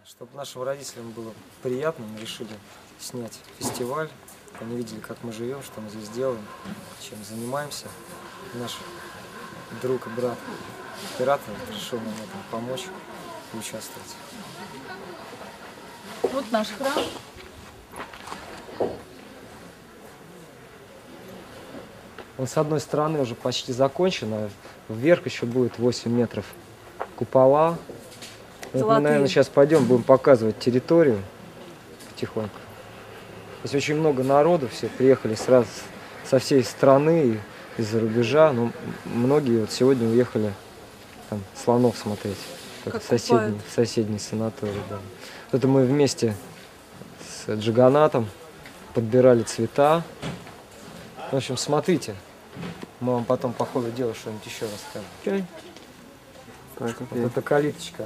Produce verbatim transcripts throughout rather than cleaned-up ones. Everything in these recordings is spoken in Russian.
Чтобы нашим родителям было приятно, мы решили снять фестиваль. Они видели, как мы живем, что мы здесь делаем, чем занимаемся. Наш друг и брат оператор решил нам в этом помочь и участвовать. Вот наш храм. Он с одной стороны уже почти закончен, а вверх еще будет восемь метров купола. Вот мы, наверное, сейчас пойдем, будем показывать территорию потихоньку. Здесь очень много народу, все приехали сразу со всей страны и из-за рубежа. Но многие вот сегодня уехали там слонов смотреть. Как в соседний, в соседний санаторий. Да. Это мы вместе с Джиганатом подбирали цвета. В общем, смотрите. Мы вам потом по ходу дела что-нибудь еще расскажем. Okay. Так, okay. Вот эта калиточка.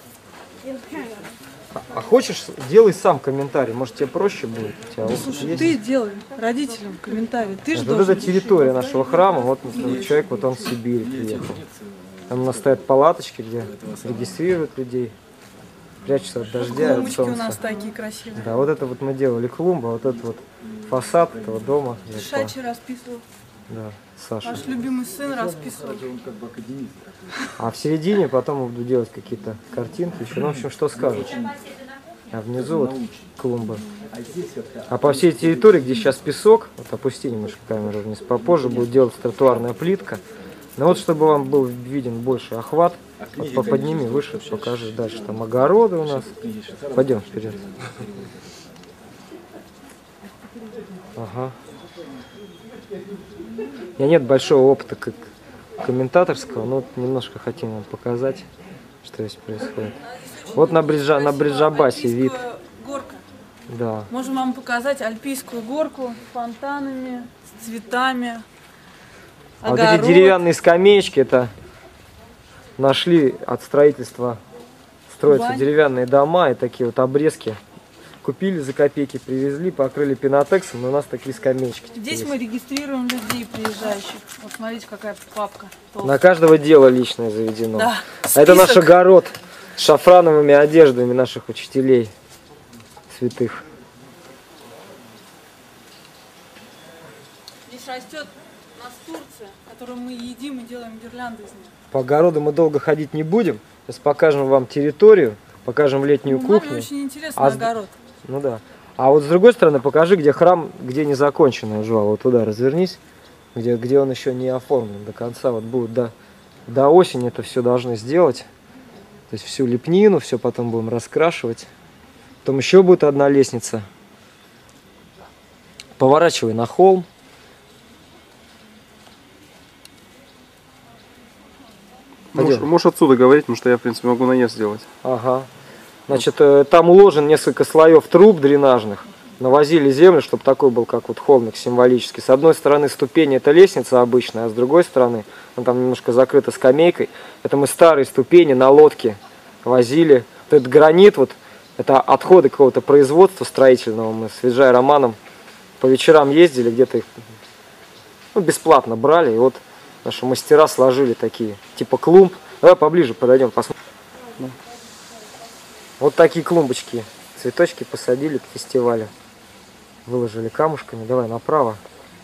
А, а хочешь, делай сам комментарий, может тебе проще будет. У тебя Слушай, есть? Ты делай родителям комментарий. Ты вот эта территория нашего храма, вот человек, вот он с Сибири приехал. Там у нас стоят палаточки, где регистрируют людей, прячутся от дождя, от солнца. У нас такие красивые. Да, вот это вот мы делали клумбу, вот этот вот фасад этого дома. Шачи расписывал. Да, Саша. Наш любимый сын расписывал. А в середине потом буду делать какие-то картинки еще. Ну, в общем, что скажешь. А внизу вот клумба. А по всей территории, где сейчас песок, вот опусти немножко камеру вниз, попозже будет делать тротуарная плитка. Но вот чтобы вам был виден больше охват, вот подними выше, покажи дальше. Там огороды у нас. Пойдем вперед. Ага. У меня нет большого опыта как комментаторского, но вот немножко хотим вам показать, что здесь происходит. Вот на, Бриджа, на Бриджабасе вид. Горка. Да. Можем вам показать альпийскую горку с фонтанами, с цветами. А вот эти деревянные скамеечки, это нашли от строительства, строятся Бань. Деревянные дома и такие вот обрезки. Купили за копейки, привезли, покрыли пенотексом, и у нас такие скамеечки. Здесь есть. Мы регистрируем людей приезжающих. Вот смотрите, какая папка. Толстая. На каждого дело личное заведено. Да, а это наш огород с шафрановыми одеждами наших учителей святых. Здесь растет настурция, которую мы едим и делаем гирлянды из них. По огороду мы долго ходить не будем. Сейчас покажем вам территорию, покажем летнюю ну, кухню. Маме очень интересный а огород. Ну да. А вот с другой стороны покажи, где храм, где незаконченный жвал. Вот туда развернись, где, где он еще не оформлен до конца. Вот будет до, до осени это все должны сделать. То есть всю лепнину, все потом будем раскрашивать. Потом еще будет одна лестница. Поворачивай на холм. Можешь, можешь отсюда говорить, потому что я, в принципе, могу наезд сделать. Ага. Значит, там уложен несколько слоев труб дренажных. Навозили землю, чтобы такой был, как вот холмик символический. С одной стороны ступени это лестница обычная, а с другой стороны, она там немножко закрыта скамейкой. Это мы старые ступени на лодке возили. Вот этот гранит, вот, это отходы какого-то производства строительного. Мы с Виджай Романом по вечерам ездили, где-то их ну, бесплатно брали. И вот наши мастера сложили такие, типа клумб. Давай поближе подойдем, посмотрим. Вот такие клумбочки, цветочки посадили к фестивалю. Выложили камушками. Давай направо.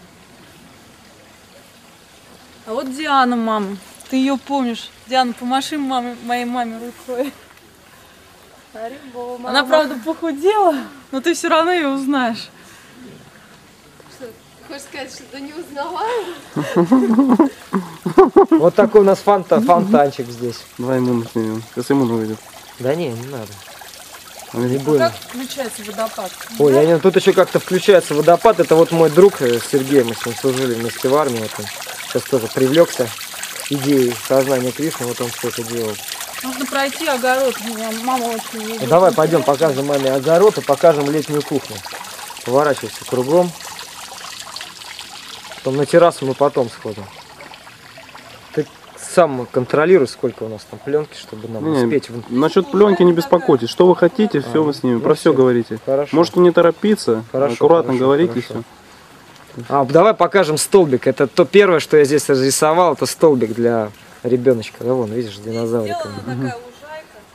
А вот Диана, мама. Ты ее помнишь. Диана, помаши маме, моей маме рукой. Харибо, она, правда, похудела, но ты все равно ее узнаешь. Что, хочешь сказать, что ты не узнавала? Вот такой у нас фонта, фонтанчик здесь. Давай ему снимем. Сейчас ему выйдет. Да не, не надо. Не а как включается водопад? Ой, да? я не, тут еще как-то включается водопад. Это вот мой друг Сергей, мы с ним служили вместе в армии. Вот он сейчас тоже привлекся идеей сознания Кришны, вот он все это делал. Нужно пройти огород, мама очень любит. Ну, давай пойдем покажем маме огород и покажем летнюю кухню. Поворачивайся кругом. Потом на террасу мы потом сходим. Ты сам контролируй, сколько у нас там пленки, чтобы нам не, успеть. Насчет пленки не беспокойтесь. Что вы хотите, а, все вы с ними. Ну, про все, все говорите. Хорошо. Можете не торопиться, хорошо, аккуратно хорошо, говорите хорошо. все. А, давай покажем столбик. Это то первое, что я здесь разрисовал, это столбик для ребеночка. Да, вон, видишь, с динозавриками. Сделана такая лужайка.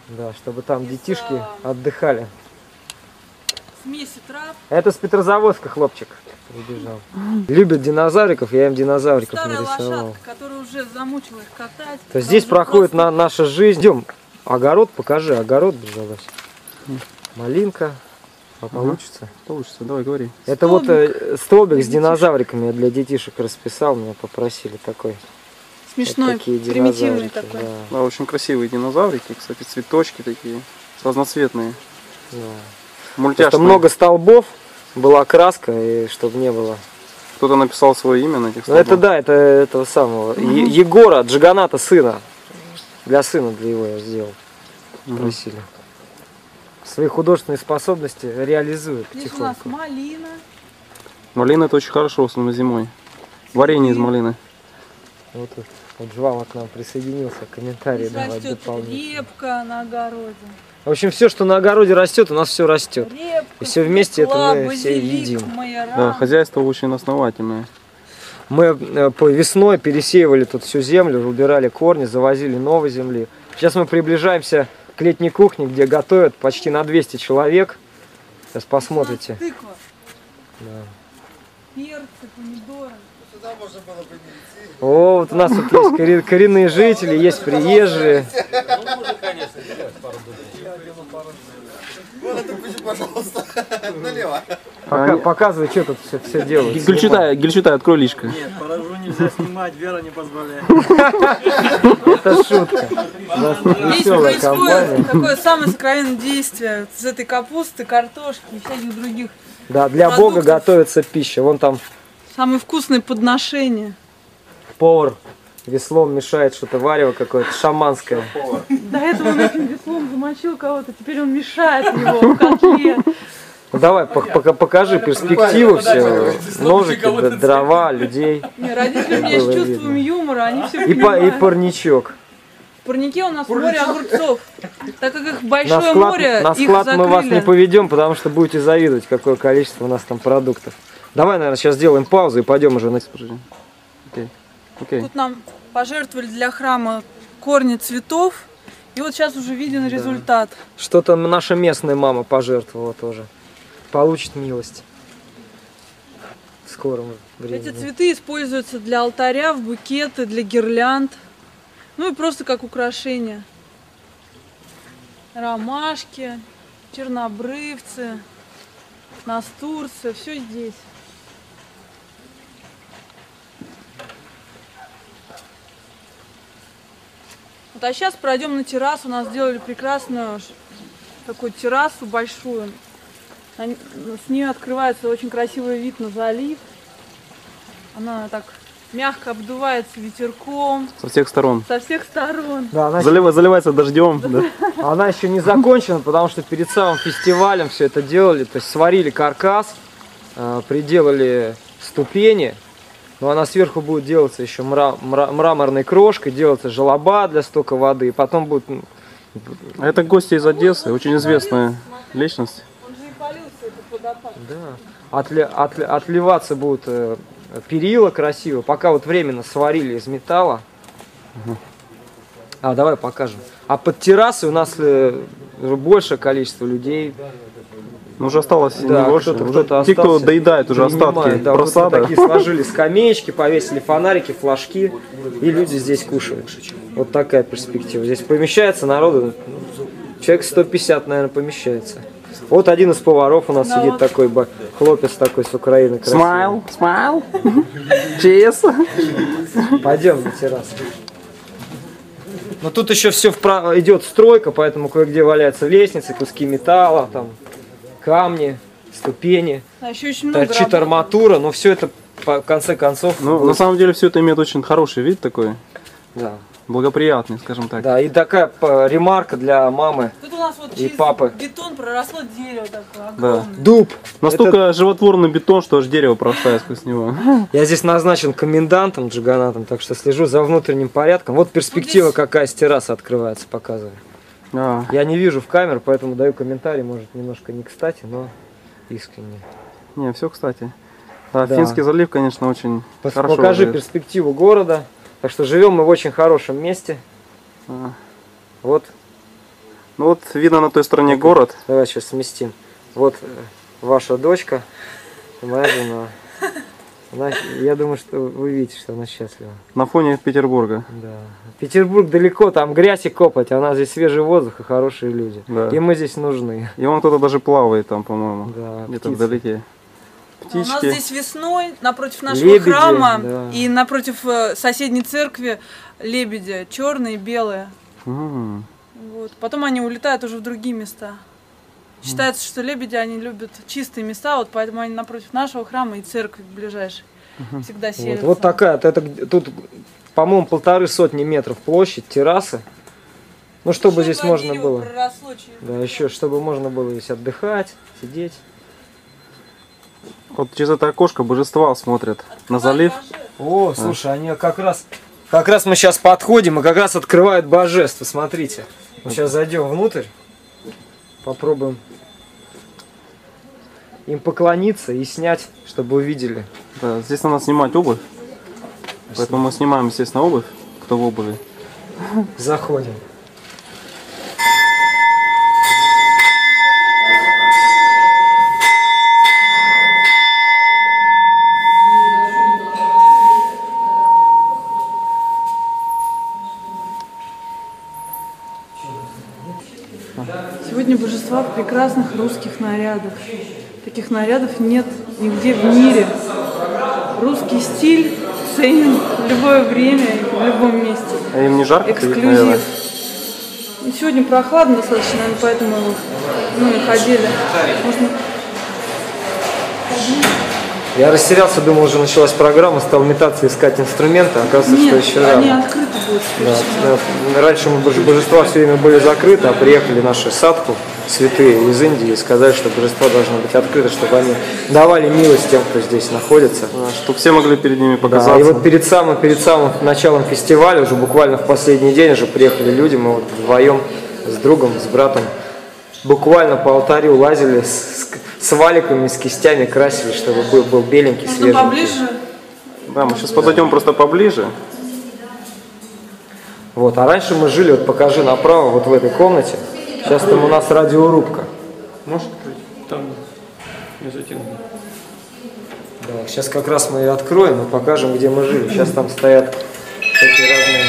Да, чтобы там Из, детишки а, отдыхали. Смеси трав. Это с Петрозаводска хлопчик прибежал. Любят динозавриков, я им динозавриков Старая нарисовал. лошадка, которая уже замучила их катать. То есть здесь Она уже проходит просто- на, наша жизнь. Идем, огород покажи, огород бежалась. Малинка, а получится. Получится, давай, говори. Это вот э, столбик с динозавриками я для детишек расписал, меня попросили такой. Смешной, Вот такие примитивный динозаврики, такой. да, Да, очень красивые динозаврики, кстати, цветочки такие, разноцветные. да. Мультяшные. Просто много столбов, была краска, и чтобы не было. Кто-то написал свое имя на этих Ну это столбах. да, это этого самого. Е- Егора, Джиганата сына. Для сына, для его я сделал. Мгм. Просили. Свои художественные способности реализую Здесь у нас потихоньку. малина. Малина это очень хорошо, в основном зимой. Варенье из малины. Вот тут вот Жвала к нам присоединился, комментарии Здесь давать растет дополнительные. репка на огороде. В общем, все, что на огороде растет, у нас все растет. Репка, И все вместе это свекла, мы все базилик, едим. майоран. Да, хозяйство очень основательное. Мы э, по весной пересеивали тут всю землю, убирали корни, завозили новой земли. Сейчас мы приближаемся к летней кухне, где готовят почти на двести человек. Сейчас посмотрите. Тыква, Да. перцы, помидоры. О, вот у нас тут есть корен- коренные жители, есть приезжие. Пока, показывай, что тут все, все делают. Гюльчатай, Гюльчатай, открой личко. Нет, поражу нельзя снимать, Вера не позволяет. Это шутка. У нас тут Здесь веселая компания. происходит такое самое сокровенное действие с этой капусты, картошки и всяких других. Да, для Бога продуктов. готовится пища. Вон там Самые вкусные подношения. повар веслом мешает что-то варево какое-то шаманское. До этого он этим веслом замочил кого-то, теперь он мешает его в котле. Ну, давай, пок- пока- покажи перспективу все. Ножики, д- дрова, людей. Не, родители у меня с Было чувством видно. юмора, они все И, по- и понимают. парничок. В парнике у нас море огурцов. Так как их На большое склад, море, на их склад мы вас закрыли. не поведем, потому что будете завидовать, какое количество у нас там продуктов. Давай, наверное, сейчас сделаем паузу и пойдем уже на... Подожди. Окей. Окей. Тут нам пожертвовали для храма корни цветов. И вот сейчас уже виден результат. Что-то наша местная мама пожертвовала тоже. Получит милость. В скором времени. Эти цветы используются для алтаря, в букеты, для гирлянд. Ну и просто как украшение. Ромашки, чернобрывцы, настурцы, все здесь. Вот, а сейчас пройдем на террасу. У нас сделали прекрасную ш- такую террасу большую. На н- С нее открывается очень красивый вид на залив. Она так мягко обдувается ветерком Со всех сторон. со всех сторон. Да, она, Залива- заливается дождем. Да. она еще не закончена, потому что перед самым фестивалем все это делали. То есть сварили каркас, э, приделали ступени. Но она сверху будет делаться еще мра- мра- мраморной крошкой, делаться желоба для стока воды. И потом будет... ну, А это гости из Одессы, очень известная личность. Он же и полился, этот водопад. Да. Отли- отли- отливаться будут э, перила красиво. Пока вот временно сварили из металла. А, давай покажем. А под террасой у нас э, уже большее количество людей. Ну, уже осталось Да, не больше. кто-то- Уже кто-то те, кто остался, доедает уже принимает, остатки да, вот просада. такие сложили скамеечки, повесили фонарики, флажки, и люди здесь кушают. Вот такая перспектива. Здесь помещается народу, ну, человек сто пятьдесят, наверное, помещается. Вот один из поваров у нас Да, сидит вот. такой бы, хлопец такой с Украины. красивый. Смайл, смайл. Чиз. Пойдем на террасу. Но тут еще все впра- идет стройка, поэтому кое-где валяются лестницы, куски металла, там камни, ступени, А еще очень много торчит работы. арматура, но все это по- в конце концов. Ну, будет- на самом деле все это имеет очень хороший вид такой, да. благоприятный, скажем так. Да, и такая по- ремарка для мамы. Тут у нас вот И через папы. бетон проросло дерево такое Да. огромное. Дуб. Настолько животворный бетон, что аж дерево прорастает сквозь него. Я здесь назначен комендантом Джиганатом, так что слежу за внутренним порядком. Вот перспектива, Вот здесь- какая с террасы открывается, показываю. А, Я не вижу в камеру, поэтому даю комментарий, может немножко не кстати, но искренне. не, все, кстати. Да, Да. Финский залив, конечно, очень Пос- хорошо. Покажи выглядит. перспективу города. Так что живем мы в очень хорошем месте. А, Вот Ну вот видно на той стороне город. Давай сейчас сместим. Вот э, ваша дочка, моя жена. Она, я думаю, что вы видите, что она счастлива. На фоне Петербурга. Да. Петербург далеко, там грязь и копоть, а у нас здесь свежий воздух и хорошие люди. Да. И мы здесь нужны. И вон кто-то даже плавает там, по-моему. Да, Где-то птицы. вдалеке. У нас Птички. здесь весной напротив нашего Лебеди, храма да. и напротив э, соседней церкви лебеди, черные и белые. М. Вот. Потом они улетают уже в другие места. Считается, что лебеди, они любят чистые места, вот поэтому они напротив нашего храма и церкви ближайшей всегда Вот, селятся. вот такая, это, тут, по-моему, полторы сотни метров площадь, террасы. Ну, чтобы Еще здесь два можно дерева было. проросло через- Да, еще, чтобы можно было здесь отдыхать, сидеть. Вот через это окошко божества смотрят на залив. О, слушай, они как раз, как раз мы сейчас подходим, и как раз открывают божество, смотрите. Мы сейчас зайдем внутрь, попробуем им поклониться и снять, чтобы увидели. Да, здесь надо снимать обувь. Поэтому мы снимаем, естественно, обувь, кто в обуви. Заходим. Сегодня божества в прекрасных русских нарядах. Таких нарядов нет нигде в мире. Русский стиль ценен в любое время и в любом месте. А им не жарко? Эксклюзив. И сегодня прохладно достаточно, наверное, поэтому ну, и ходили. Можно... Я растерялся, думал, уже началась программа, стал метаться, искать инструменты, оказывается, Нет, что еще они рано. открыты будут. Да, да. Раньше мы боже- божества все время были закрыты, а приехали наши садху, святые из Индии, и сказали, что божества должны быть открыты, чтобы они давали милость тем, кто здесь находится. Чтобы все могли перед ними Да, показаться. и вот перед самым, перед самым началом фестиваля, уже буквально в последний день уже приехали люди, мы вот вдвоем с другом, с братом, буквально по алтарю лазили с, с валиками, с кистями красили, чтобы был, был беленький, Можно свеженький. поближе. Да, мы сейчас подойдем просто поближе. Вот, а раньше мы жили, вот покажи направо, вот в этой комнате. Сейчас там у нас радиорубка. Может быть, там не затянули. Да, сейчас как раз мы ее откроем и покажем, где мы жили. Сейчас там стоят всякие разные...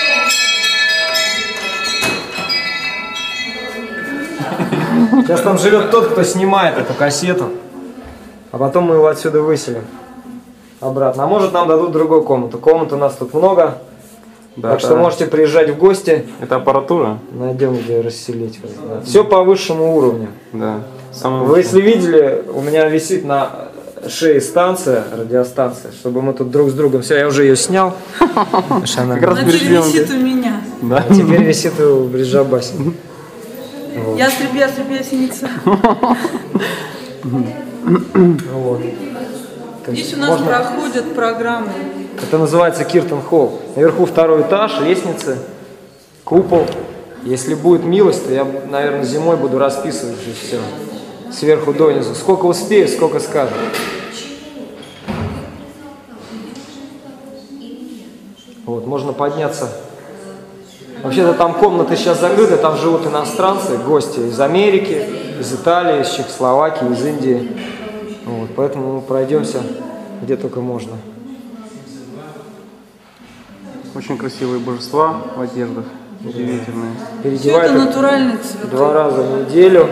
Сейчас там живет тот, кто снимает эту кассету, а потом мы его отсюда выселим обратно. А может, нам дадут другую комнату. Комнат у нас тут много, Да, так да. что можете приезжать в гости, Это аппаратура? найдем, где расселить вас. Да. Все по высшему уровню. Да. Самый Вы если видели, у меня висит на шее станция, радиостанция, чтобы мы тут друг с другом... Все, я уже ее снял. Она Как раз Она перед теперь висит съемкой. у меня. Да. теперь висит у Бриджабаси. Ястреб, ястреб, ясеница. Вот. То есть Здесь у нас можно- проходят программы. Это называется Киртан Холл. Наверху второй этаж, лестницы, купол. Если будет милость, то я, наверное, зимой буду расписывать уже все. Сверху донизу. Сколько успею, сколько скажу. Вот, можно подняться. Вообще-то там комнаты сейчас закрыты, там живут иностранцы, гости из Америки, из Италии, из Чехословакии, из Индии. Вот, поэтому мы пройдемся где только можно. Очень красивые божества в одеждах. Удивительные. Все Переодевают это их натуральные цветы. два раза в неделю.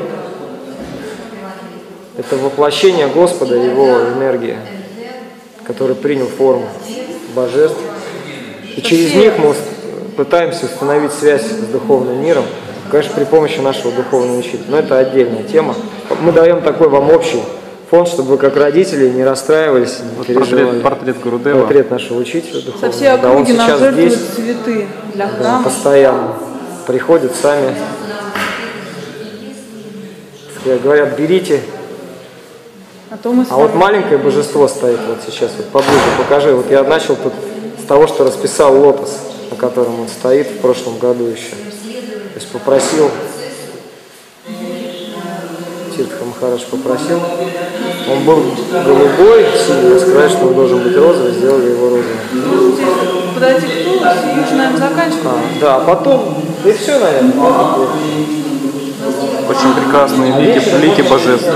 Это воплощение Господа, Его энергии, который принял форму божеств. И через все- них мы пытаемся установить связь с духовным миром, конечно, при помощи нашего духовного учителя. Но это отдельная тема. Мы даем такой вам общий фон, чтобы вы как родители не расстраивались, не Вот переживали. портрет, портрет Гурудева. Портрет нашего учителя Со духовного. всей Да, он округи нам сейчас жертвуют здесь. цветы для Да, храма. постоянно приходят сами, сказать, говорят, берите. А то мы с А вот вами- маленькое божество стоит вот сейчас, вот поближе покажи. Вот я начал тут с того, что расписал лотос, на котором он стоит в прошлом году еще. То есть попросил, Тиртха Махарадж попросил, он был голубой, синий, сказали, что он должен быть розовый, сделали его розовым. Можете подойти к туловищу и уже, наверное, заканчивать. А, да, а потом, да и все, наверное. очень прекрасные лики, лики божеств.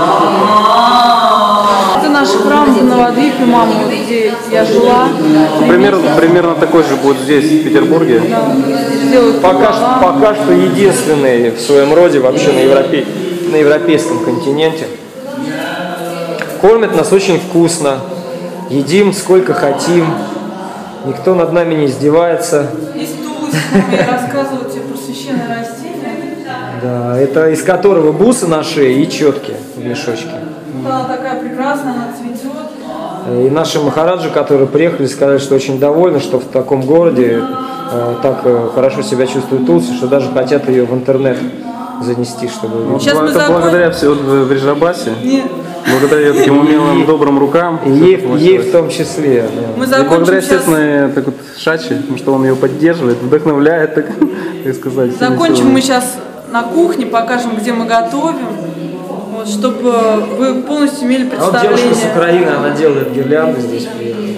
Это наш храм в Новодвипе, мама, вот где я жила. Примерно, примерно такой же будет здесь, в Петербурге. Делают Пока что, пока что единственный в своем роде вообще на, европе... на европейском континенте. Кормят нас очень вкусно, едим сколько хотим, никто над нами не издевается. Есть тулус, я рассказывала тебе про священное растение. Да, это из которого бусы на шее и четки в мешочке. Она такая прекрасная, она цветет. И наши махараджи, которые приехали, сказали, что очень довольны, что в таком городе э, так э, хорошо себя чувствует Тулси, что даже хотят ее в интернет занести, чтобы... Сейчас мы это закончим. благодаря всего в Вриджабасе, Нет. благодаря ее таким умелым, добрым рукам. И ей, ей в том числе. Да. Мы И закончим благодаря, сейчас. естественно, так вот, Шачи, потому что он ее поддерживает, вдохновляет, так, так сказать. всеми Закончим силами. мы сейчас на кухне, покажем, где мы готовим, вот, чтобы вы полностью имели А вот девушка с представление. Украины, она делает гирлянды здесь. Здесь.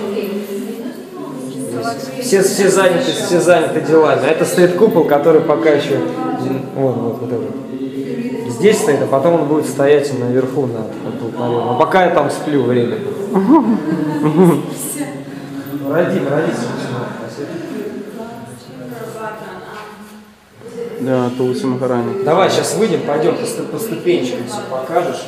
Все, все, заняты, все заняты делами. А это стоит купол, который пока еще... Вот, вот, вот это. Здесь стоит, а потом он будет стоять наверху на алтаре. Но пока я там сплю время. Родим, родись. Да, Тулси Махарани. Давай, сейчас выйдем, пойдем по, сту- по ступенчикам, все покажешь.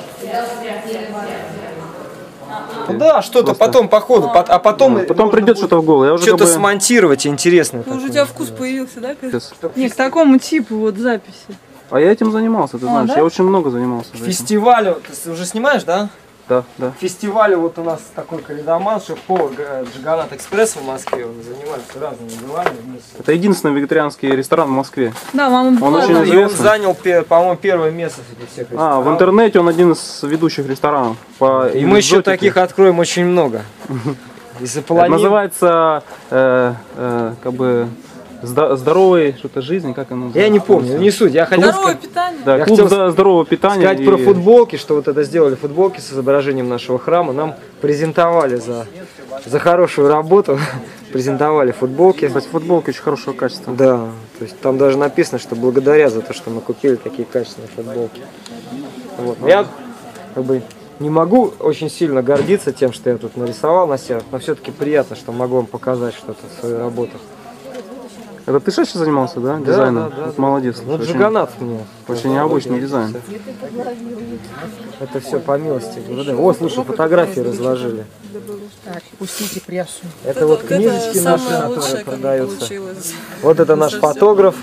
Ну да, что-то Просто. потом по ходу, пот- а потом... Потом придет что-то в голову. Я уже Что-то как бы... смонтировать интересное. Уже у такое. тебя вкус появился, да? Кать? Сейчас. Не, к такому типу вот записи. А я этим занимался, ты А, знаешь, да? я очень много занимался. этим. Фестивалю, ты уже снимаешь, да? Да, да. Фестивалю вот у нас такой калейдоман, шеф-повар Джиганат Экспресс в Москве, он занимается разными делами. вместе. Это единственный вегетарианский ресторан в Москве. Да, мама была. очень И он известный. занял, пе- по-моему, первое место среди всех А, в ресторанов. интернете он один из ведущих ресторанов. По И мы еще экзотике. таких откроем очень много. И Это заполоним. называется э, э, как бы здо- здоровой что-то жизни, как оно называется? Я не помню, не суть. Я хотел Здоровое сказать, питание. Да, Я клуб хотел здо- здорового питания. сказать и- про футболки, что вот это сделали футболки с изображением нашего храма. Нам презентовали за, за хорошую работу. Презентовали футболки. Кстати, футболки очень хорошего качества. Да, то есть там даже написано, что благодаря за то, что мы купили такие качественные футболки. Вот. Но я как бы не могу очень сильно гордиться тем, что я тут нарисовал на себя, но все-таки приятно, что могу вам показать что-то в своей работе. Это ты сейчас занимался, да? Да, Дизайном? да, да, Вот да. молодец. Ну, Очень- Джиганат мне. Очень необычный дизайн. Это все по милости. Благодаря. О, слушай, фотографии разложили. Так, пустите прессу. Это вот книжечки наши, которые продаются. Вот это наш фотограф.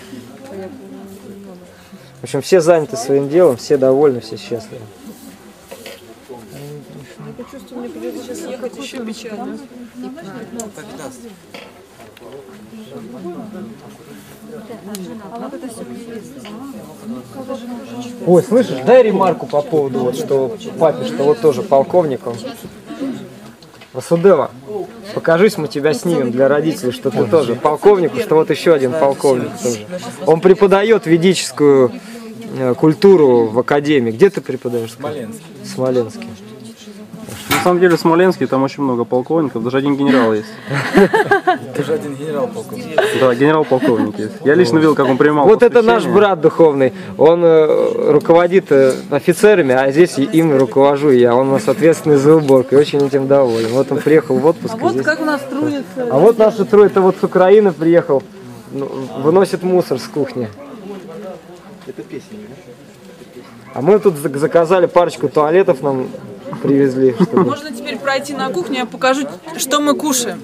В общем, все заняты своим делом, все довольны, все счастливы. Ехать еще печально. Ой, слышишь, дай ремарку по поводу, вот, что папе, что вот тоже полковник он. Васудева, покажись, мы тебя снимем для родителей, что ты тоже полковник, что вот еще один полковник тоже. Он преподает ведическую э, культуру в академии. Где ты преподаешь? Смоленске. Смоленске. На самом деле в Смоленске там очень много полковников, даже один генерал есть. Даже один генерал-полковник. Да, генерал-полковник есть. Я лично видел, как он принимал Вот это наш посвящение. брат духовный. Он э, руководит э, офицерами, а здесь и им руковожу я. Он у нас ответственный за уборку и очень этим доволен. Вот он приехал в отпуск. А и вот здесь- как у нас трудится. А вот наши трое, это вот с Украины приехал, ну, выносит мусор с кухни. Это песня, да? А мы тут зак- заказали парочку туалетов, нам привезли. Чтобы... Можно теперь пройти на кухню, я покажу, что мы кушаем.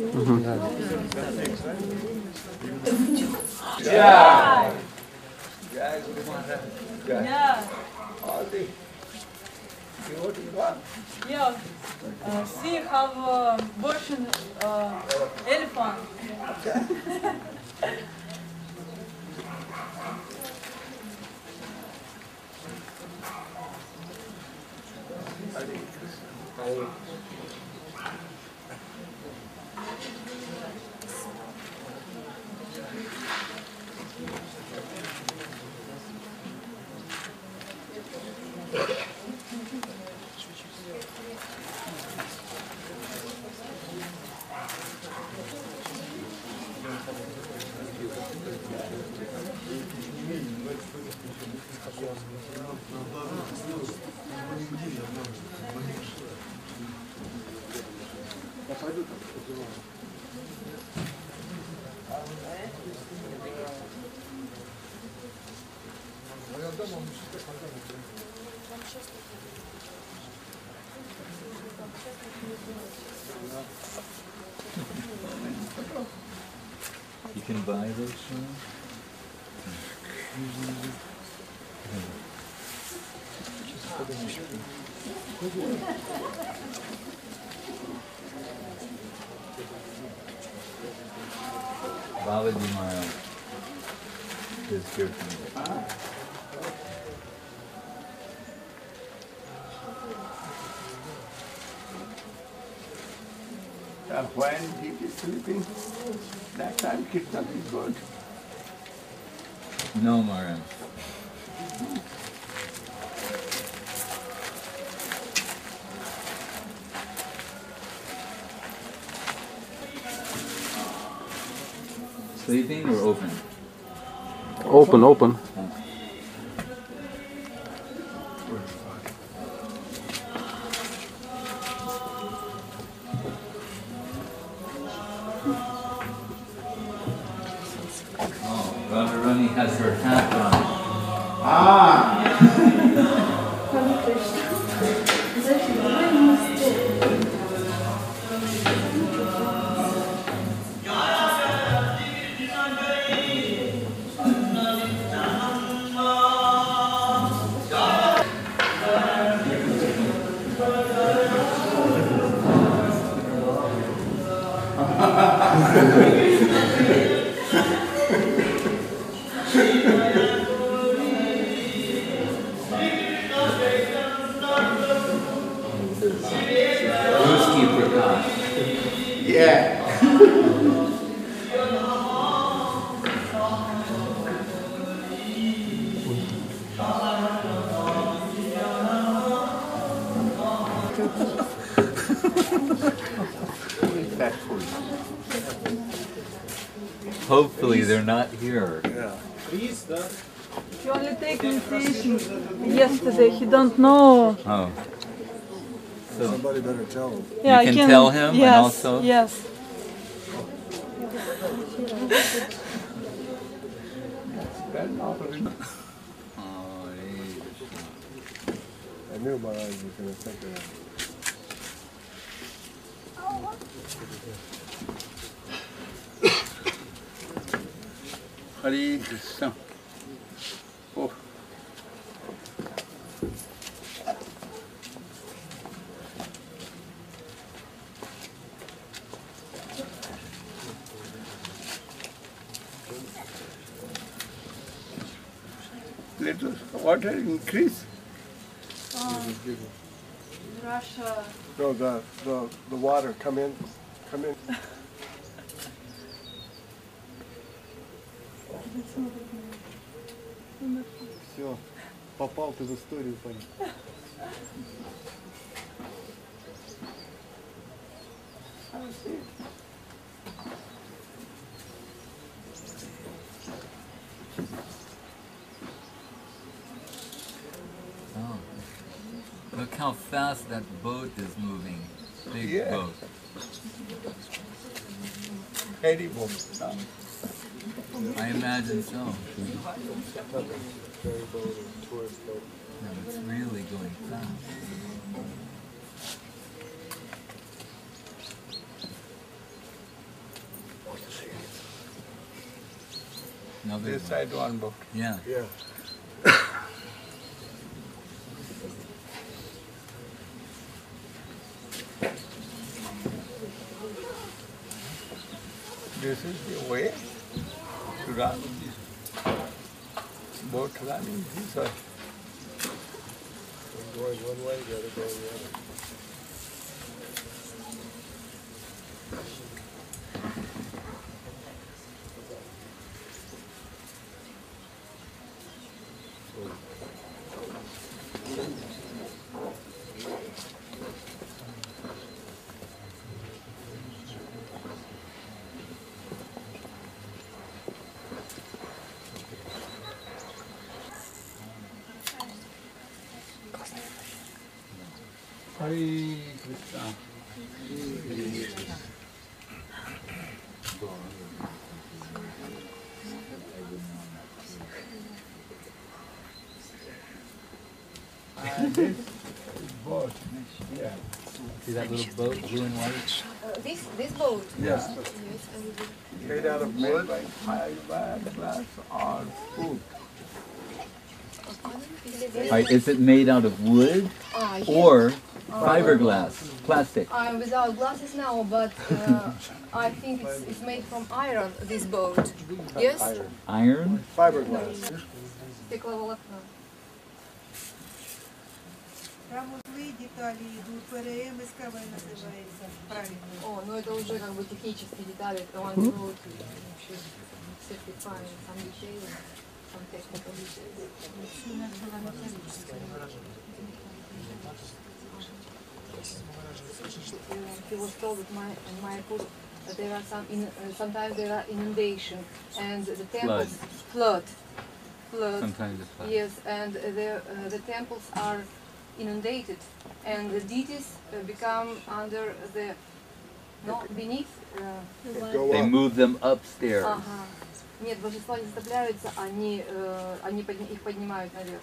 Yeah. Yeah. Uh, see, have uh, version uh, elephant. You can buy those from Baba Dimara is here from me. Uh, when he is sleeping, that time Krishna is good. No, Maran. Sleeping or open? Open, open. Oh, Radharani has her hat on. Ruski Prakash. Yeah. Hopefully they're not here. He only take initiation yesterday. He don't know. Oh. So Somebody better tell him. Yeah, you I can tell him yes, and also... Yes. Oh, I knew my eyes were going to think of that. Hare Krishna. Oh. Little water increase. Um, Russia. No, the, the, the water, come in, come in. Все, попал ты в историю, парень. oh. Look how fast that boat is moving. Big Yeah. boat. Very boom. I imagine so. Ferry boat or tourist boat. No, it's really going fast. Another This one. side one boat. Yeah. Yeah. This is the way to run. Boat running this way. One going one way, the other going the other. Hare Krishna. And this boat, yeah. See that little boat, blue and white? Uh, this this boat. Yeah. Yes, and Made out of Wood, wood. fiberglass, or wood. Alright, is it made out of wood Ah, yes. or fiberglass, plastic? I'm without glasses now, but uh, I think it's, it's made from iron. This boat. Yes. Iron. Iron? Fiberglass. Стекловолокно. Там узлы, детали идут, ПРМ, СКВ называется, правильно. О, ну это уже как бы технические детали, это он вообще certified, some details, some technical details. He was told at my in my book that there are some in, uh, sometimes there are inundation and the temples flood, flood. Sometimes it's flood. Yes, and the uh, the temples are inundated, and the deities uh, become under the no beneath. Uh, Go They up. move them upstairs. ага. Нет, божества не затопляются, они э, они подни- их поднимают наверх.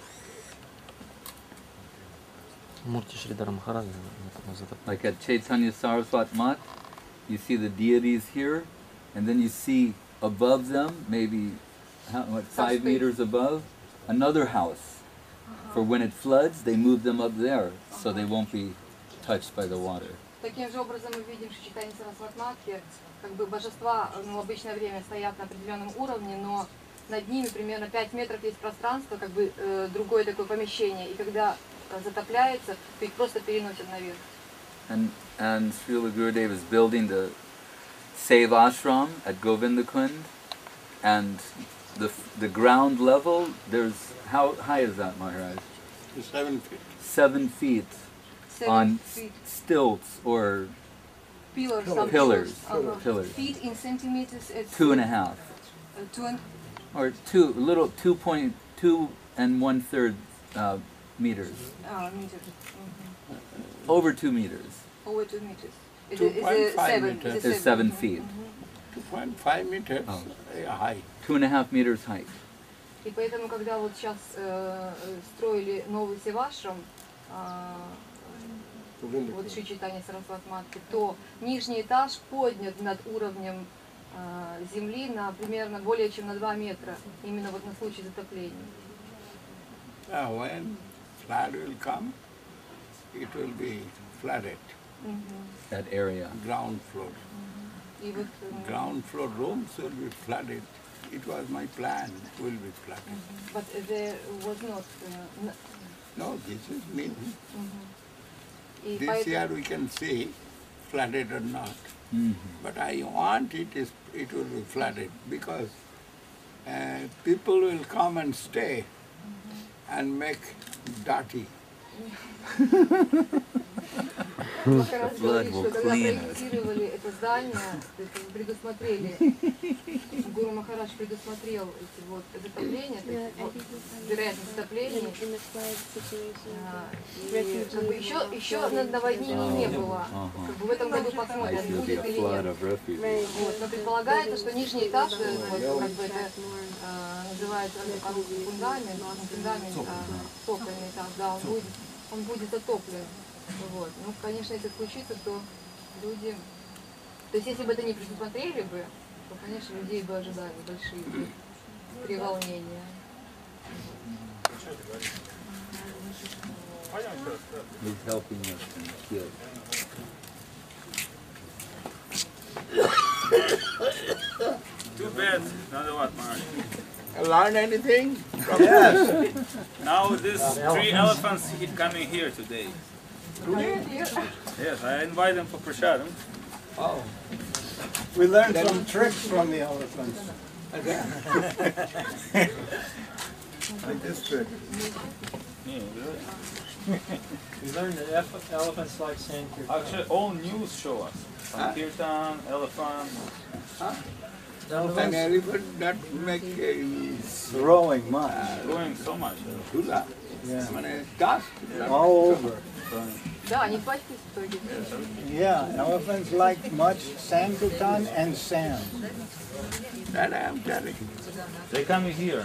Мурти Шридара Махараджа. Like at Chaitanya Saraswat Mat, you see the deities here, and then you see above them, maybe how, what, five space. meters above, another house. For when it floods, they move them up there, so they won't be touched by the water. Таким же образом мы видим, что читание Сарасват-матхи, как бы божества ну, в обычное время стоят на определенном уровне, но над ними примерно пять метров есть пространство, как бы э, другое такое помещение, и когда э, затопляется, то их просто переносят наверх. And and Srila Gurudev is building the Save Ashram at Govindakund, and the the ground level. There's how high is that, Maharaj? Seven feet. Seven feet Seven on feet. stilts or Pillars, some pillars. Uh-huh. Pillars. Feet in centimeters, it's Two and a half, uh, two and or two little two point two and one third uh, meters, uh, meters. Mhm. over two meters. Over two meters. It two is point a five seven. meters. It's Is a seven Mhm, feet. mhm. two point five meters Oh. uh, high. Two and a half meters height. И поэтому, когда вот сейчас э, строили новый Севашрам, э, вот Шри Чайтанья Сарасват Матхи, то нижний этаж поднят над уровнем э, земли на примерно более чем на два метра, именно вот на случай затопления. Now when flood will come, it will be flooded. Мгм. That area. Ground floor. И вот э, Ground floor rooms will be flooded. It was my plan, will be flooded. but there was not. э, n- No, this is me. мгм. И This поэтому- year we can see flooded or not. Mhm. But I want it is it will be flooded because uh, people will come and stay and make dirty. Махарадж blood говорит, will что когда clean it. проектировали это здание, это предусмотрели, Гуру Махарадж предусмотрел эти вот затопления, то есть вот вероятность затоплений. А, И как бы еще, еще наводнений не было. Ага. Как бы в этом году посмотрим, Ice will be будет a или flood нет. of refuge. Вот. Но предполагается, что нижний этаж, э, вот, как бы это э, называется по-русски фундамент, не фундамент, а топливный этаж, да, он будет, он будет затоплен. Вот. Ну, конечно, если это случится, то люди... То есть, если бы это не предусмотрели бы, то, конечно, людей бы ожидали большие бы треволнения. He's helping us in the field. Too bad, not a lot, Mark. Learn anything? Yes. Now these three elephants keep coming here today. Yes, I invite them for prasadam. Oh. We learned some tricks from the elephants. Like this trick. Yeah, really. We learned that ele- elephants like Sankirtan. Actually, all news show us. Sankirtan, elephant. An elephant that make uh, Growing much. Growing so much. hula. Yeah. I mean, dust. All over. Да, они почти сто лет. Yeah, elephants like much sangutan and sand. That I am telling. They come here.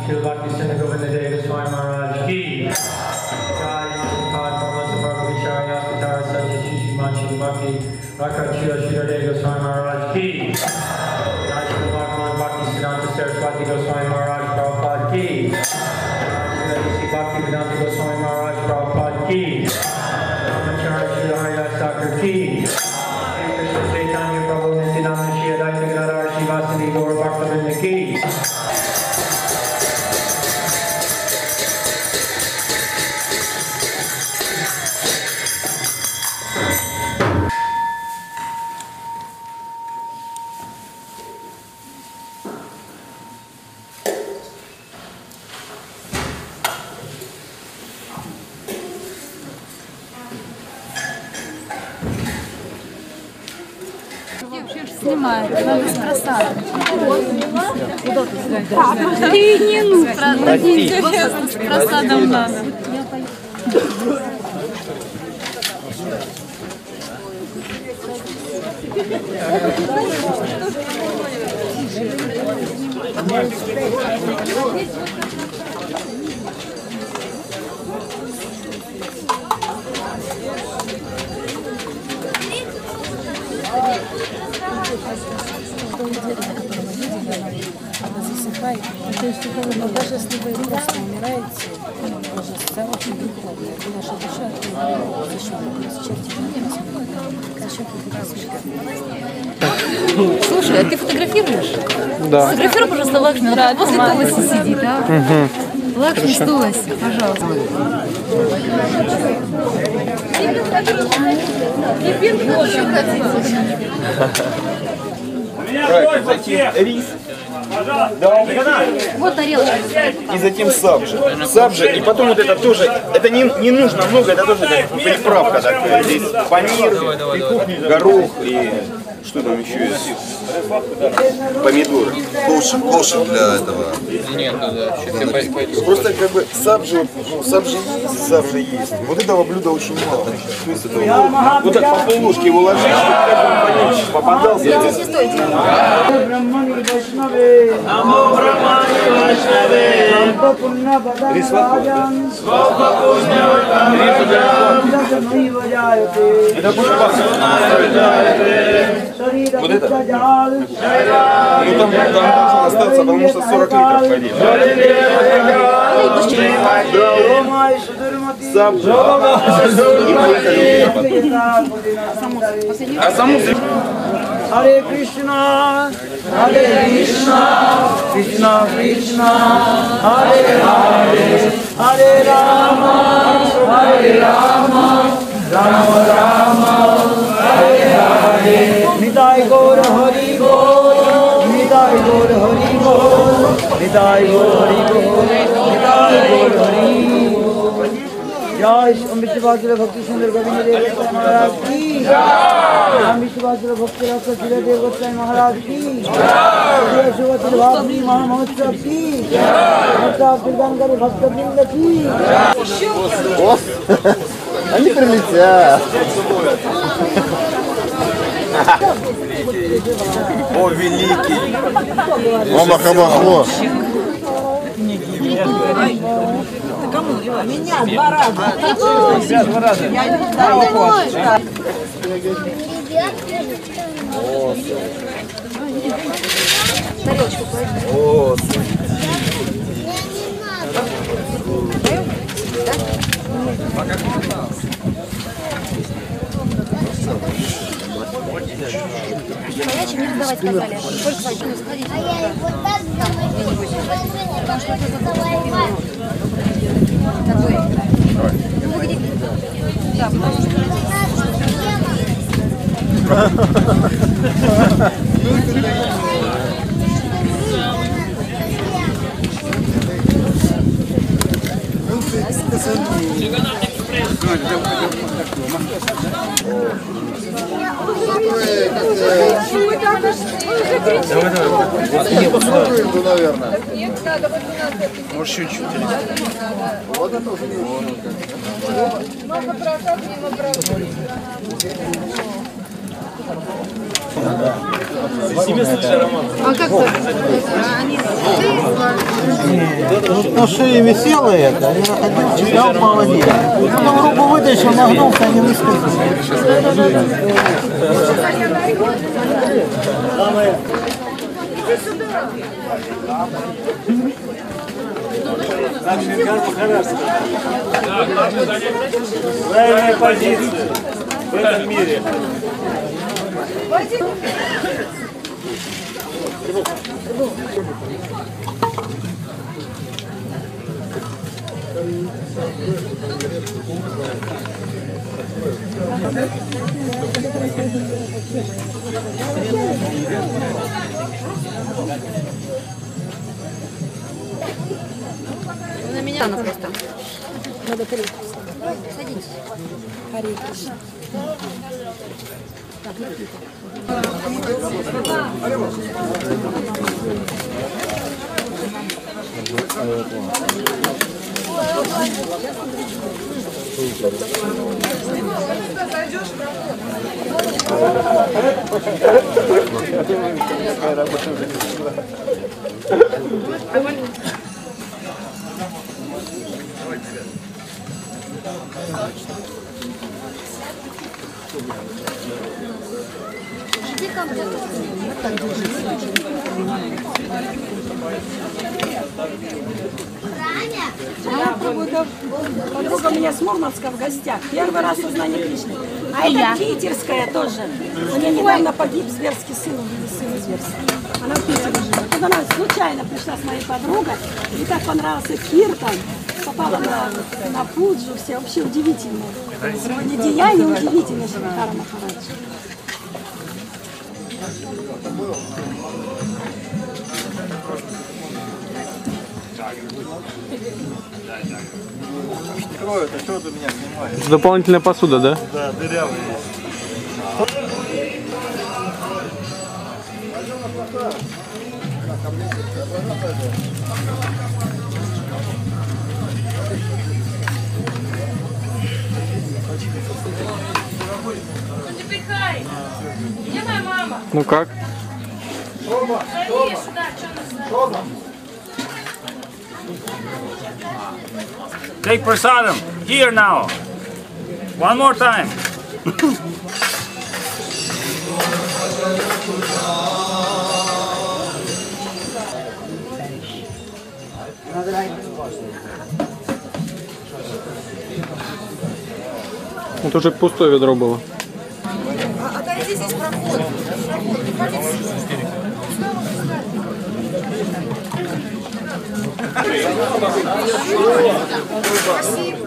Shri Bhakti Siddha Govinda Deva Swami Maharaj ki. Jai Prabhupada Bhagavata Bhagavata Charya Pitara Satya Shri Manchi Bhakti Rakachya Shri Deva Swami Maharaj ki. Jai Shri Bhagavan Bhakti Siddhanta Saraswati Goswami Maharaj Prabhupada ki. Jai Shri Bhakti Vedanta Goswami Maharaj Prabhupada ki. Ramacharya Shri Haridas Thakur ki. Shri Krishna Chaitanya Prabhu Nityananda Shri Advaita Gadadhar Shivasadi Gaur Bhaktivinoda ki. Снимает, надо с просадом. Ты не нужно. С просадом надо. Засыпает. То есть, но даже если вы просто умираете, божество очень духовное. Ваша душа Слушай, а ты фотографируешь? Да. Сфотографируй, пожалуйста, Лакшми. Да, возле Туласи сидит, а? Угу. Лакшми с Туласи, пожалуйста. Рис. Да, вот тарелочка. И затем сабжи. Сабжи, и потом вот это тоже, это не, не нужно много, это тоже как приправка такая. Здесь панир, горох и что там еще есть? Помидоры. Лучше, лучше для этого. Нет, да, просто как бы сабжи, ну, сабжи есть, сабжи есть. Вот этого блюда очень мало. То есть это, вот так по полложки его ложишь, чтобы как бы попадался. Здесь и стойте. Namo Brahmani Vaishnave Santo Punna Badam Svopa Punya Vadam Jajamai Vajayate Это будет вот это? Ну там, там должен остаться, потому что сорок литров ходить. Сабжи. А саму Hare Krishna, Hare Krishna, Krishna Krishna, Hare Hare, Hare Rama, Hare Rama, Rama Rama, Hare Hare. Nitai Gaur Hari Gaur, Nitai Gaur Hari Gaur, Nitai Gaur Hari Gaur, Nitai Gaur Hari Gaur. Jai Om Vishwasura Bhakti Sundar Govinda Deva Goswami Maharaj ki Jai. Om Vishwasura Bhakti Rasa Sira Deva Goswami Maharaj ki Jai. Shivati Bhakti Mahamahotsav ki Jai. Bhakta Kirtankari Bhakta Vrinda ki Jai. Они прилетят. О, великий! О, Махамахо! Меня два раза. Тебя два раза. Я не знаю. Тарелочку клади. О, Горячий не раздавать сказали. Только пойду сходить. А я вот так потому что это такой. Ну, выходи. Да, потому что... Наверное. может чуть-чуть. Вот это уже. Много просад, мимо просад. А как так? Они Ну, шея висела это, я находил, читал, молодец. Потом руку вытащил, нагнулся, они выскочили. Правильная позиция в этом мире. На меня она просто. Надо тарелку. Садитесь. Харе Кришна. Иди ко мне. Вот так держи. Подруга у меня с Мурманска в гостях. Первый раз узнание Кришны. А это питерская тоже. У нее недавно погиб зверский сын, убили сына зверский. Она в Питере живет. Тут она случайно пришла с моей подругой. И так понравился Киртан. Попала на, на Пуджу. Все вообще удивительно. Сегодня деяние удивительное Шридхара Махараджа. Ой, это что ты меня снимаешь? Дополнительная посуда, да? Да, дырявый. Где моя мама? Ну как? Ходи сюда, что нас Take prasadam here now. One more time. Это уже пустое ведро было. Отойди, здесь проход. Проход. Спасибо.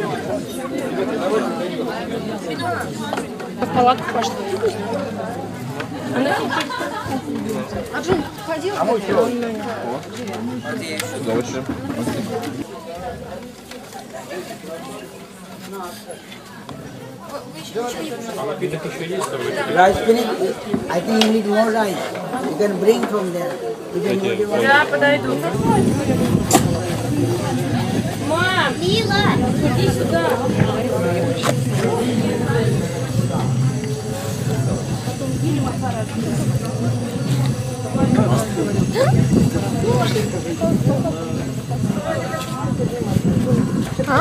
В палатку пошла. Она... Арджун, ходил? А мой чего? Дальше. Rice spinach, I think you need more rice. You can bring from there. You can move your Я подойду. Мам! Мила! Иди сюда. А?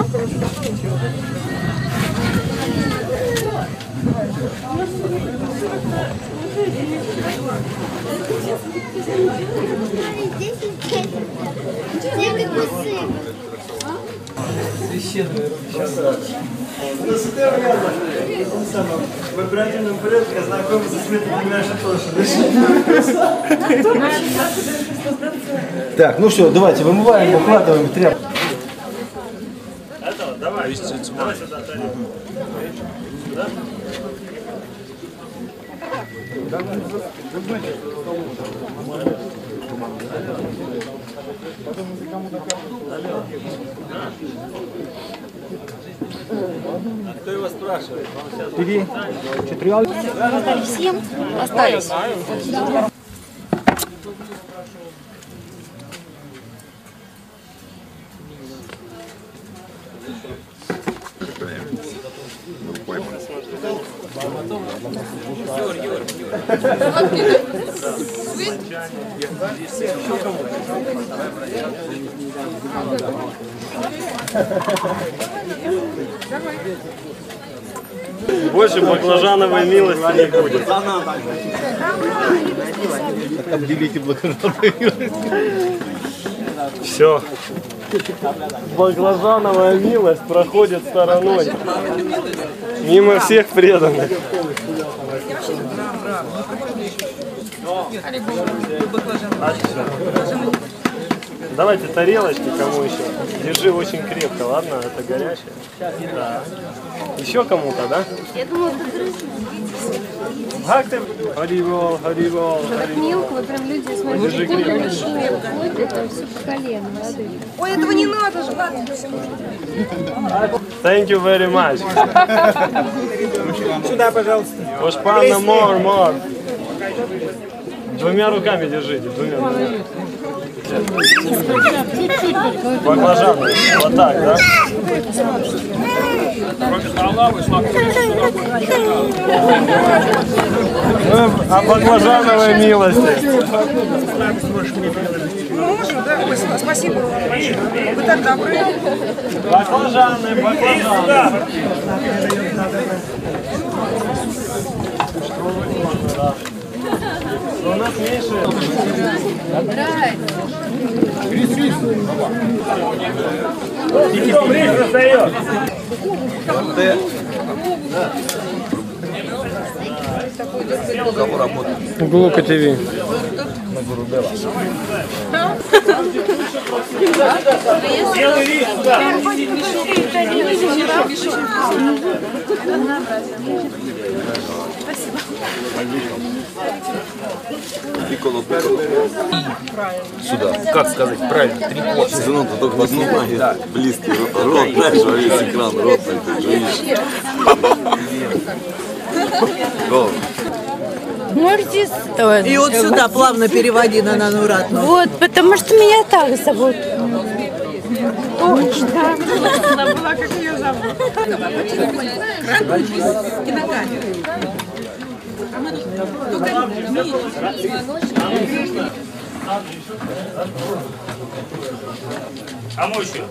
В оперативном порядке ознакомиться с методом нашей тоже. Так, ну что, давайте вымываем, укладываем тряпку. Этого, давай, давай сюда тарелку. Да? А кто его спрашивает? Три, четыре. Всем остались. Ну, пойму. Больше баклажановой милости не будет. Обделите баклажановой милости. Все. Баклажановая милость проходит стороной. Мимо всех преданных. Давайте тарелочки, кому еще? Держи очень крепко, ладно? Это горячее. Да. Еще кому-то, да? Я думала, это дрыжно. Как ты? Харибол, харибол, Так мелко, вот прям люди, смотрите, большие ходят, это все по колено, молодые. Ой, этого не надо же. Thank you very much. Сюда, пожалуйста. Ошпана, more, more. Двумя руками держите, двумя руками. Баклажаны. Вот так, да? А баклажановой милости. Можно, да? Ой, спасибо. Вы так добры. Баклажаны, баклажаны. У нас меньше. Кто рис раздает? Кого работает? Глука ТВ. На Гурубела. Белый рис сюда. Пикколо, пикколо. Сюда. Как сказать правильно? Три порции. Зенон-то только в одну ноге. Да. Близкий рот. Рот, знаешь, во весь экран. Рот. Видишь? Можете... И вот сюда плавно переводи на Нануратну. Вот, потому что меня так зовут. Точно. Забыла, как ее зовут. А мы еще?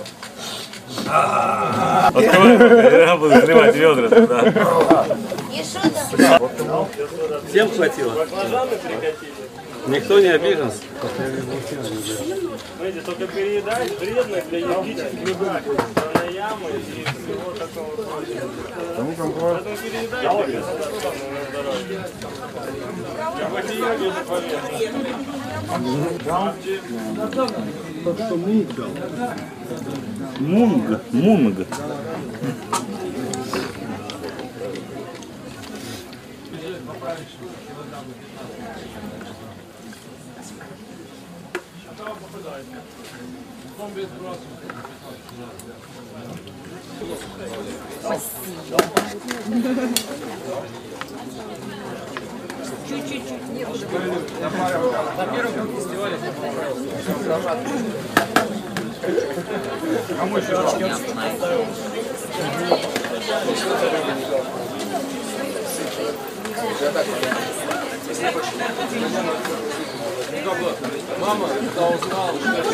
Открывай, я буду снимать ведра тогда. Всем хватило? Никто не обижен? Знаете, только переедать вредно для егических пранаямы и всего такого прочего. Поэтому переедайте без здоровья. Хоть и йоги это полезно. Мунг, мунг. Чуть-чуть не буду. На первом фестивале. Кому еще ручки? Мама, когда узнала, что я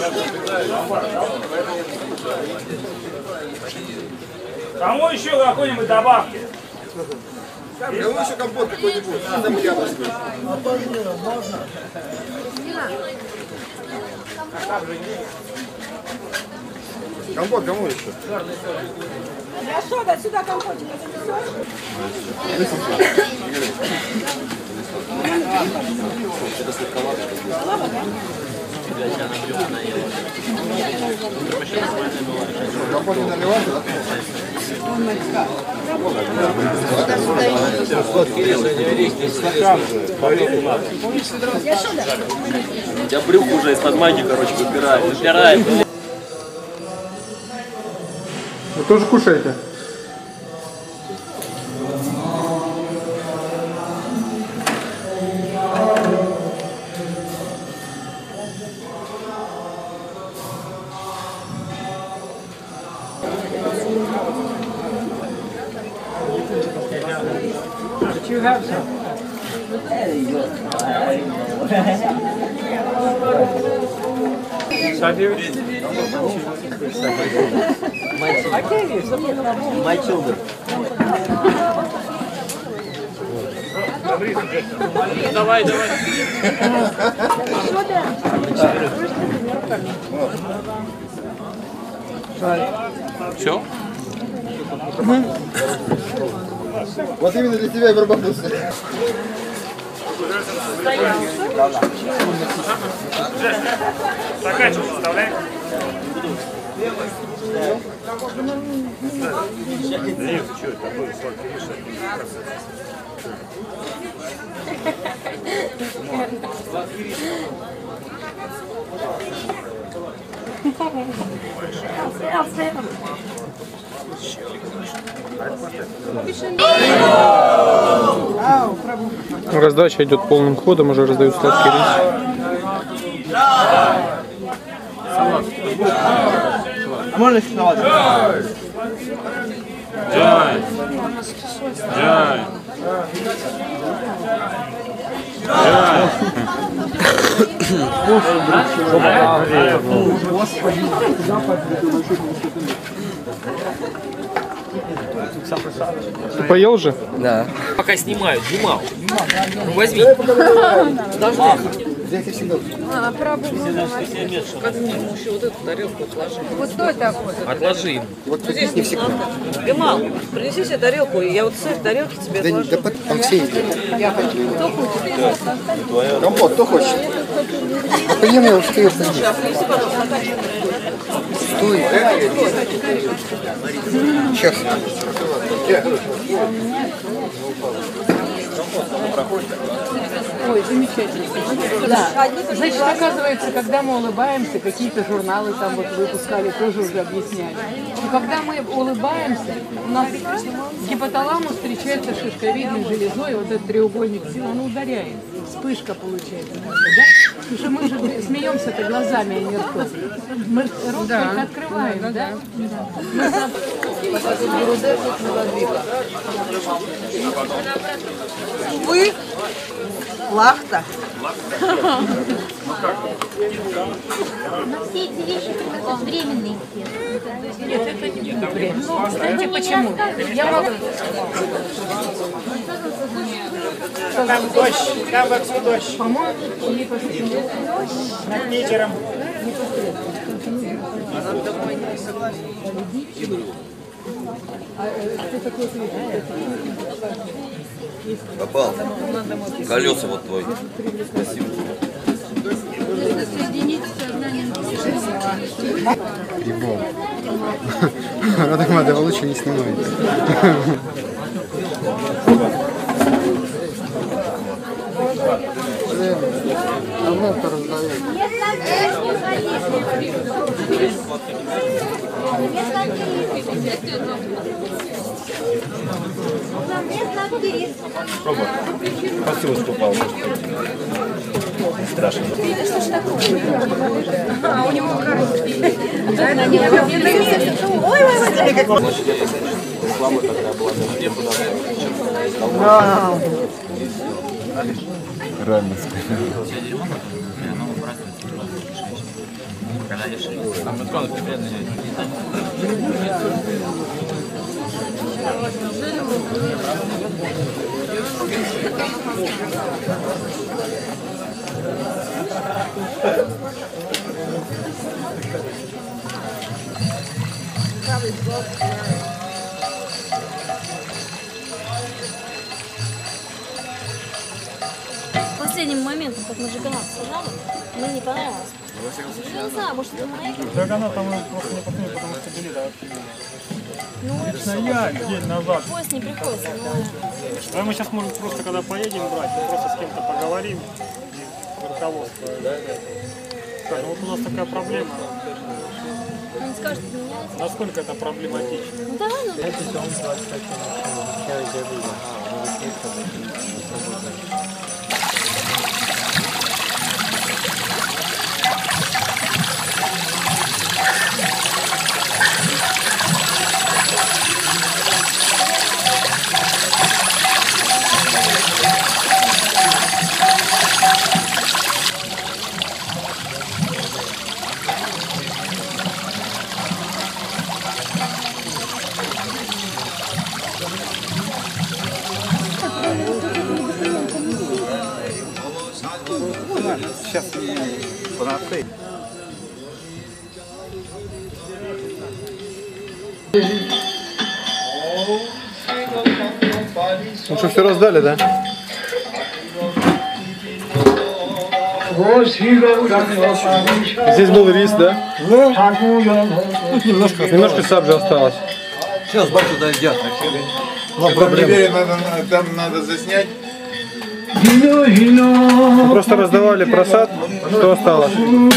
Кому еще какой-нибудь добавки? Кому еще компот какой-нибудь? Там яблочный. Компот кому еще? Хорошо, да сюда компотик Это сладковато. Компот не наливать, да? У тебя брюк уже из-под майки, короче, выпирает. Выпирает. Вы тоже кушаете? But you have some. My children. Давай, давай. Все? Вот именно для тебя и барбакусы. Стаканчик вставляй. Денис, что это такое сладкое решение? Раздача идет полным ходом, уже раздают сладкий рис. Можно еще салат? Джай! Джай! Ты поел же? Да. Пока снимают, снимал. Ну возьми. А, пробуй. Как ему еще вот эту тарелку отложи? Вот что это? Отложи им. Вот здесь не всегда. Гамал, принеси себе тарелку, и я вот с этой тарелки тебе Да, отложу. да под- там все едят. Я хочу. Кто хочет? Компот, кто хочет? А поем я что я подожди. Стой. Сейчас. Ой, замечательно. Да. Значит, оказывается, когда мы улыбаемся, какие-то журналы там вот выпускали, тоже уже объясняли. Но когда мы улыбаемся, у нас гипоталамус встречается с шишковидной железой, вот этот треугольник сил, он ударяет. Вспышка получается. Да? Потому что мы же смеемся-то глазами, а не ртом. Мы рот Да. только открываем, да? Да, да. Мы сам- Увы, лахта. Но все эти вещи как временные все. Нет, это не время. Ну, знаете почему? Я могу... Там дождь, там вокруг дождь. По-моему, не посмотрели. Над Питером. Попал. Колеса вот твой. Спасибо. Грибов. Радагмада лучше не снимает. Пробуй. Спасибо, что упал. Страшно. Что ж такое? А, у него короткий. Ой, ой, ой. Реклама такая была. Раменская. Последним моментом, как мы Жигана сажали, мне не понравилось. Я не знаю, может это моя? Жигана там просто не пахнет, потому что были, да, вообще. Ну, Лично я день назад. поезд не приходится, но... Да, мы сейчас можем просто, когда поедем брать, мы просто с кем-то поговорим, и руководство. Скажем, вот у нас такая проблема. Он скажет, меняется. Насколько это проблематично? Ну давай, ну... панацея. Ну что, все раздали, да? Здесь был рис, да? Ну, немножко, немножко сабжи осталось. Сейчас батю дойдет. Ну, проблем. Надо, там надо заснять. Мы просто раздавали просад, что осталось.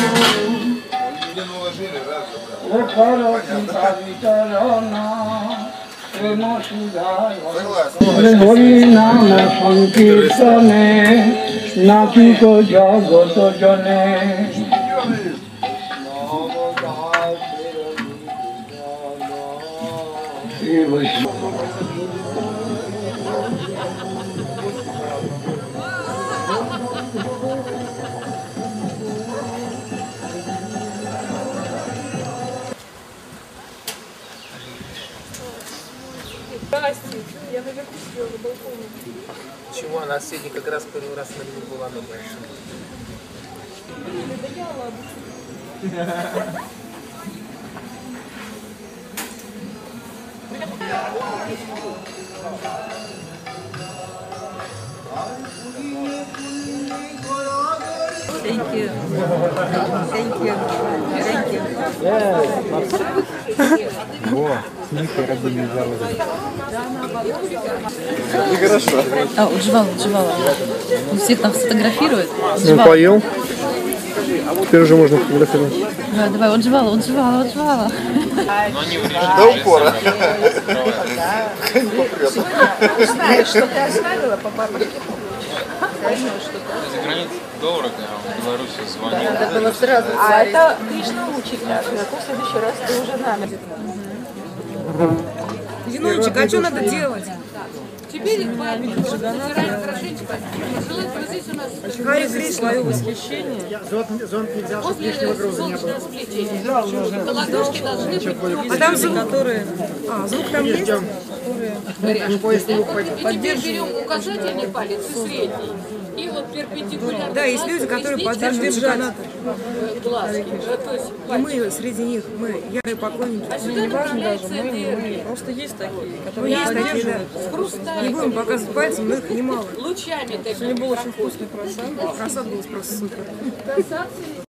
Я наверху сидела на балконе. Почему она сегодня как раз первый раз на нему была на большом? Thank you. Thank you. Thank you. Во, снег родные жалобы. Хорошо. А, отживала, отживала. Он всех там фотографирует. Он поел. Теперь уже можно фотографировать. Давай, давай, отживала, отживала, отживала. До упора. Знаешь, что ты оставила по бабушке? За границей дорого, а в Беларуси звонил. Надо было сразу. А это Кришна учит нас. Какой в следующий раз ты уже нами. Зиновичек, а что надо делать? Теперь два минуты. Собираем хорошенечко. Желает поразить у нас. Харе Кришна. Свое восхищение. Зонт нельзя, чтобы лишнего груза не было. Ладошки должны быть. А там звук, которые... А, звук там есть? И теперь берем указательный палец и средний. И вот перпендикулярно. Да, есть люди, которые поддерживают канаты. Глазки. То есть И мы среди них, мы ярые поклонники. А сюда направляется энергия. Просто есть такие, Ну, которые есть такие, поддерживают. да. С хрусталиком. Не будем показывать пальцем, но их немало. Лучами такими. Сегодня был очень вкусный просад. Просад был просто супер.